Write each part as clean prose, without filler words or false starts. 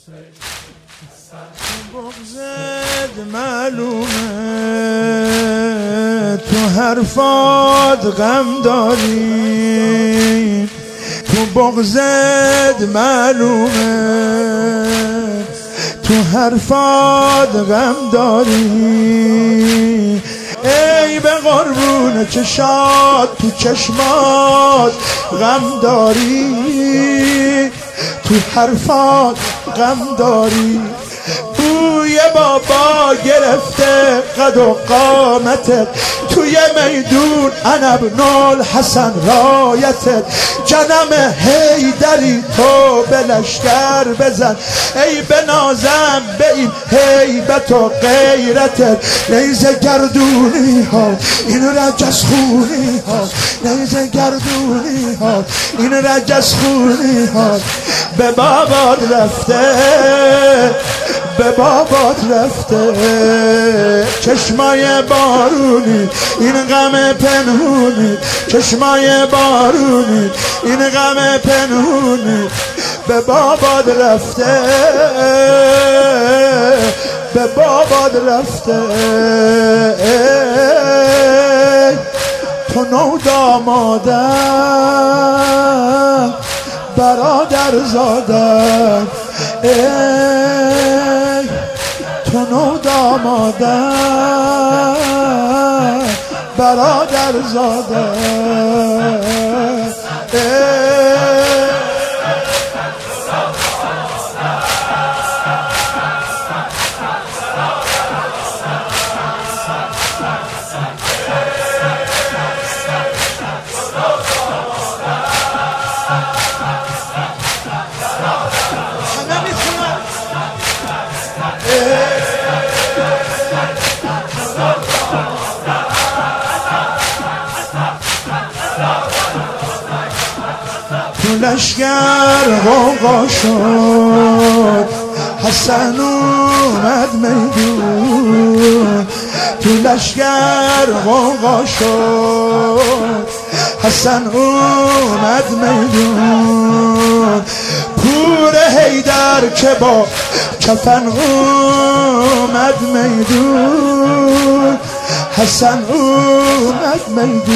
بغضت معلومه تو حرفات غم داری، تو بغضت معلومه تو حرفات غم داری. ای به قربون چشات تو چشمات غم داری، تو حرفات غم داری. بوی بابا گرفته قد و قامتت، توی میدون انا ابن الحسن رایتت. جنم حیدری تو به لشکر بزن، ای بنازم به این هیبت و غیرتت. نیزه گردونی ها این رجز خونی ها، نیزه گردونی ها این رجز خونی ها. به بابات رفته به بابات رفته چشمای بارونی این غم پنهونی، چشمای بارونی این غم پنهونی. به بابات رفته به بابات رفته. تو نو دامادم برادر زادم، ای تو نو دامادم برادر زادم. تو لشگر غوغا شد حسن اومد میدون، تو لشگر غوغا شد حسن اومد میدون. پور حیدر که با کفن اومد میدون، حسن اومد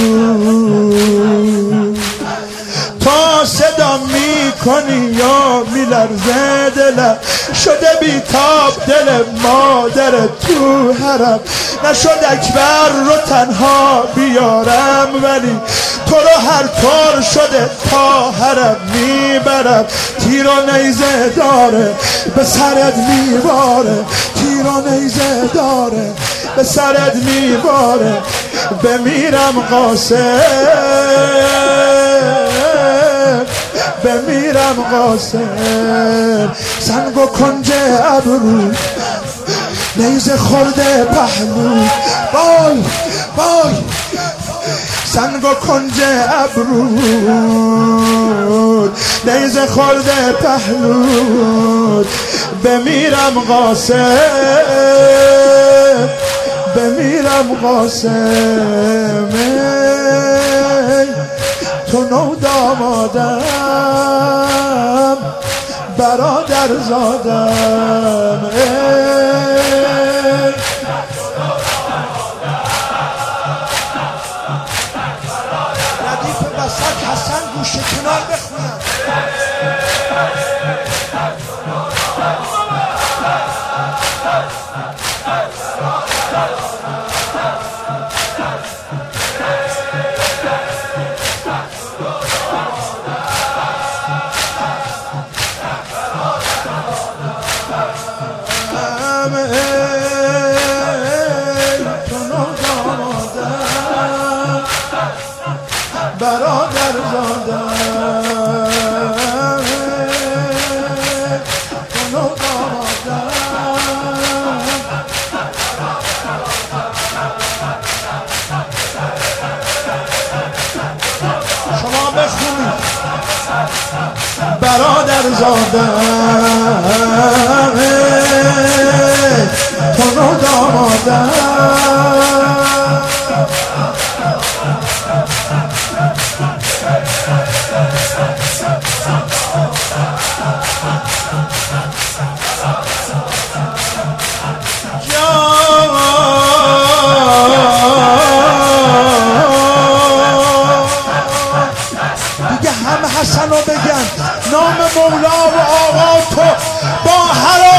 میدون. تا صدا میکنی یا میلرزه دلم، شده بیتاب دل مادر تو حرم. نشد اکبر رو تنها بیارم، ولی تو رو هر طور شده تا حرم میبرم. تیر و نیزه داره به سرت میباره، تیر و نیزه داره به سرت میباره. بمیرم قاسم بمیرم قاسم، سنگ و کنج ابرو نیزه خورده پهلو. وای وای سنگ و کنج ابرو نیزه خورده پهلو. بمیرم قاسم بمیرم قاسم، تو نو دامادم برادر زادم. ردیف وسط حسن گوشه کنار بخونم. برادر زادم تو نو دامادم. شما بخونید برادر زادم تو نو دامادم. حسن رو بگن، نام مولا و آقا تو با حرام